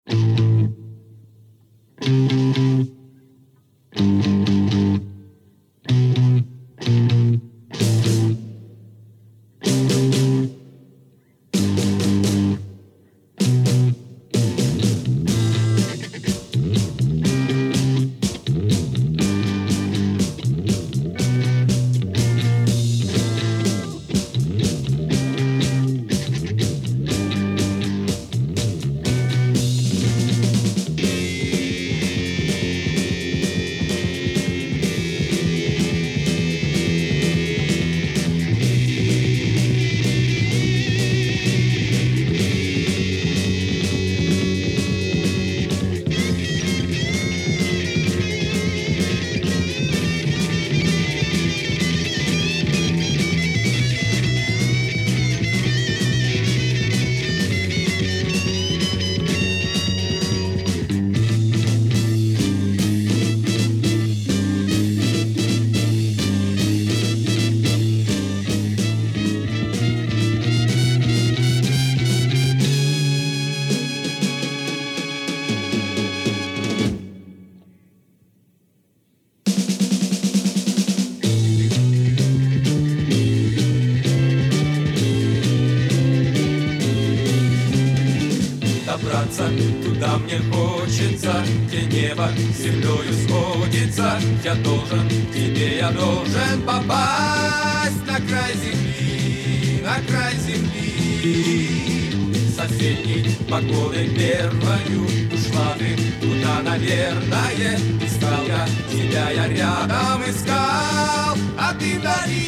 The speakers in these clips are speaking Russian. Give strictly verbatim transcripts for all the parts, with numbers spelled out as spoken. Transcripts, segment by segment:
Туда мне хочется, где небо с землею сходится. Я должен, тебе я должен попасть на край земли, на край земли. Соседней погодой первою ушла ты туда, наверное. Искал я тебя, я рядом искал, а ты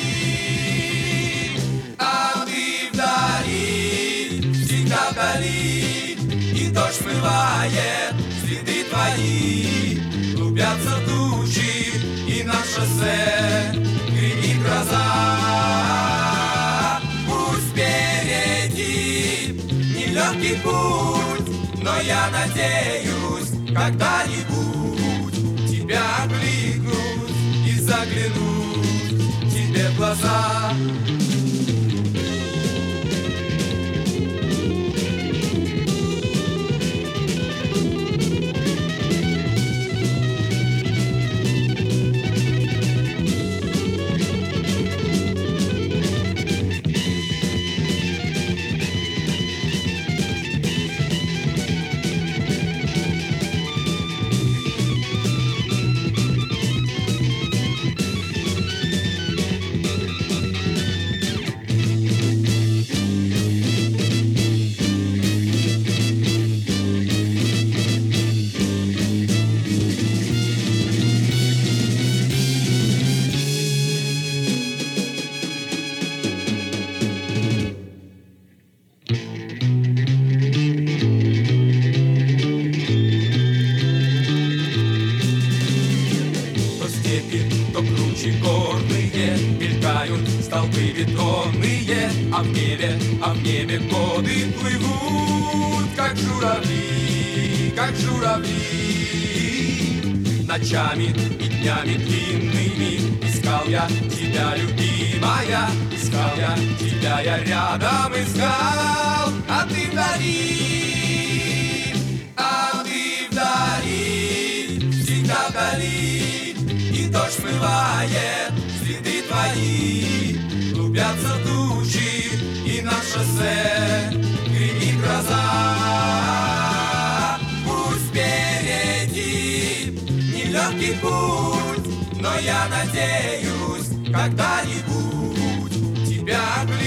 вдали, а ты вдали, всегда вдали. И дождь смывает следы твои, клубятся тучи, и на шоссе гремит гроза. Пусть впереди нелегкий путь, но я надеюсь, когда-нибудь тебя окликнуть и заглянуть тебе в глаза. Столбы бетонные, а в небе, а в небе годы плывут, как журавли, как журавли. Ночами и днями длинными искал я тебя, любимая, искал я тебя, я рядом искал, а ты вдали, а ты вдали, всегда вдали, и дождь смывает следы твои, клубятся тучи, и на шоссе гремит гроза. Пусть впереди нелегкий путь, но я надеюсь, когда-нибудь тебя